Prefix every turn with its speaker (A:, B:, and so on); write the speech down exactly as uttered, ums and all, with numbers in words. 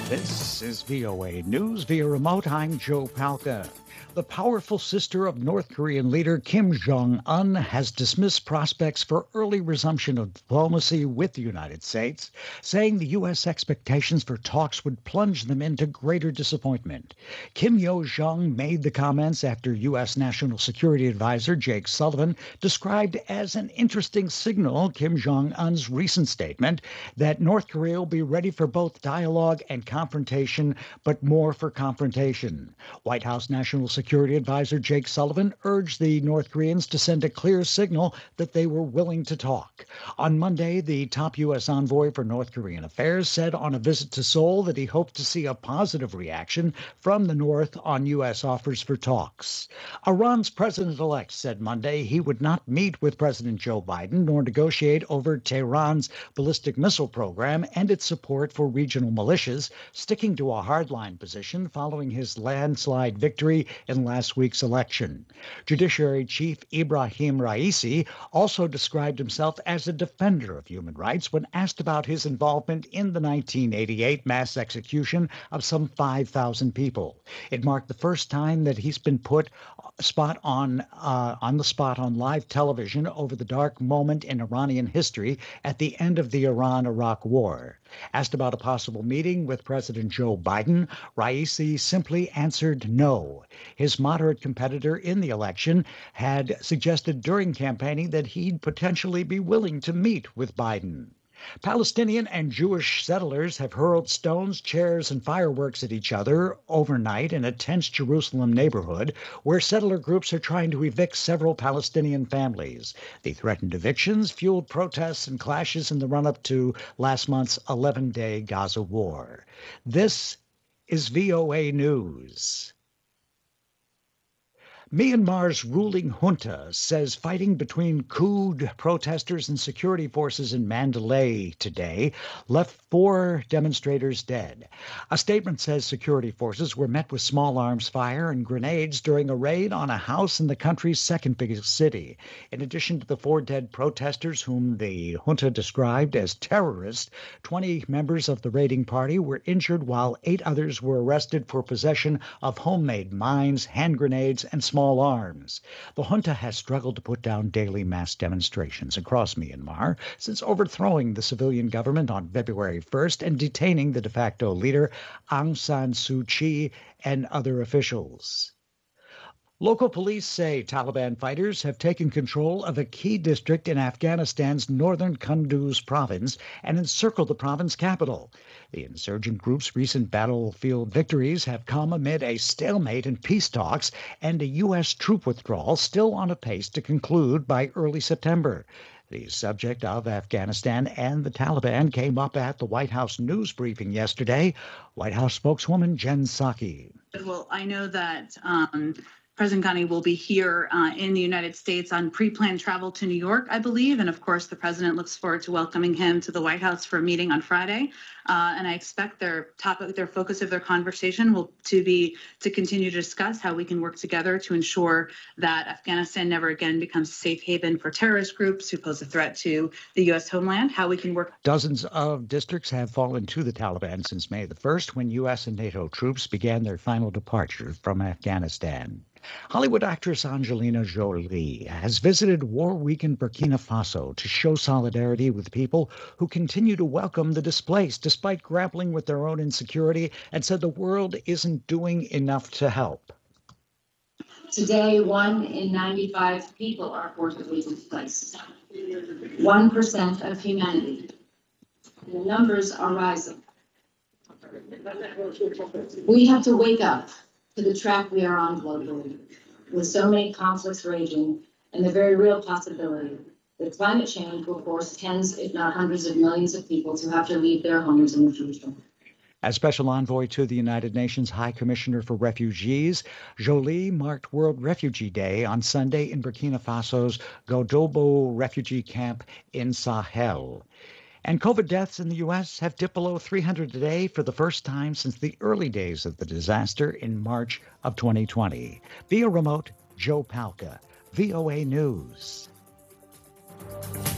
A: This is V O A News via remote. I'm Joe Palca. The powerful sister of North Korean leader Kim Jong-un has dismissed prospects for early resumption of diplomacy with the United States, saying the U S expectations for talks would plunge them into greater disappointment. Kim Yo-jong made the comments after U S National Security Advisor Jake Sullivan described as an interesting signal Kim Jong-un's recent statement that North Korea will be ready for both dialogue and confrontation, but more for confrontation. White House National Security Advisor Jake Sullivan urged the North Koreans to send a clear signal that they were willing to talk. On Monday, the top U S envoy for North Korean affairs said on a visit to Seoul that he hoped to see a positive reaction from the North on U S offers for talks. Iran's president-elect said Monday he would not meet with President Joe Biden nor negotiate over Tehran's ballistic missile program and its support for regional militias, sticking to a hardline position following his landslide victory in last week's election. Judiciary Chief Ibrahim Raisi also described himself as a defender of human rights when asked about his involvement in the nineteen eighty-eight mass execution of some five thousand people. It marked the first time that he's been put spot on uh, on the spot on live television over the dark moment in Iranian history at the end of the Iran-Iraq War. Asked about a possible meeting with President Joe Biden, Raisi simply answered no. His moderate competitor in the election had suggested during campaigning that he'd potentially be willing to meet with Biden. Palestinian and Jewish settlers have hurled stones, chairs, and fireworks at each other overnight in a tense Jerusalem neighborhood where settler groups are trying to evict several Palestinian families. The threatened evictions fueled protests and clashes in the run-up to last month's eleven-day Gaza war. This is V O A News. Myanmar's ruling junta says fighting between coup protesters and security forces in Mandalay today left four demonstrators dead. A statement says security forces were met with small arms fire and grenades during a raid on a house in the country's second biggest city. In addition to the four dead protesters whom the junta described as terrorists, twenty members of the raiding party were injured while eight others were arrested for possession of homemade mines, hand grenades, and small small arms. The junta has struggled to put down daily mass demonstrations across Myanmar since overthrowing the civilian government on February first and detaining the de facto leader Aung San Suu Kyi and other officials. Local police say Taliban fighters have taken control of a key district in Afghanistan's northern Kunduz province and encircled the province capital. The insurgent group's recent battlefield victories have come amid a stalemate in peace talks and a U S troop withdrawal still on a pace to conclude by early September. The subject of Afghanistan and the Taliban came up at the White House news briefing yesterday. White House spokeswoman Jen Psaki.
B: Well, I know that um, President Ghani will be here uh, in the United States on pre-planned travel to New York, I believe. And of course, the president looks forward to welcoming him to the White House for a meeting on Friday. Uh, and I expect their topic, their focus of their conversation will to be to continue to discuss how we can work together to ensure that Afghanistan never again becomes a safe haven for terrorist groups who pose a threat to the U S homeland, how we can work.
A: Dozens of districts have fallen to the Taliban since May the first, when U S and NATO troops began their final departure from Afghanistan. Hollywood actress Angelina Jolie has visited war-weakened Burkina Faso to show solidarity with people who continue to welcome the displaced despite grappling with their own insecurity, and said the world isn't doing enough to help.
C: Today, one in ninety-five people are forcibly displaced. One percent of humanity. The numbers are rising. We have to wake up to the track we are on globally, with so many conflicts raging and the very real possibility that climate change will force tens, if not hundreds of millions of people to have to leave their homes in the future.
A: As Special Envoy to the United Nations High Commissioner for Refugees, Jolie marked World Refugee Day on Sunday in Burkina Faso's Godobo refugee camp in Sahel. And COVID deaths in the U S have dipped below three hundred a day for the first time since the early days of the disaster in March of twenty twenty. Via remote, Joe Palca, V O A News.